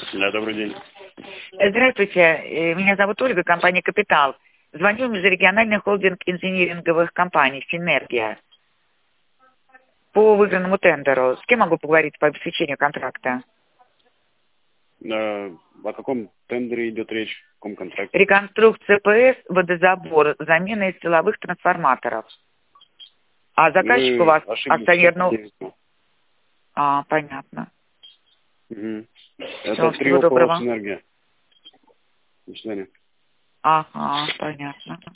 Да, добрый день. Здравствуйте, меня зовут Ольга, компания «Капитал». Звоню в межрегиональный холдинг инжиниринговых компаний «Синергия» по выигранному тендеру. С кем могу поговорить по обеспечению контракта? О каком тендере идет речь? В каком контракте? Реконструкция ПС, водозабор, замена из силовых трансформаторов. А заказчик у Вы вас ошиблись. акционерного... понятно. Угу. Все, Это всего трио ПО доброго. «Синергия». До свидания. Ага, понятно.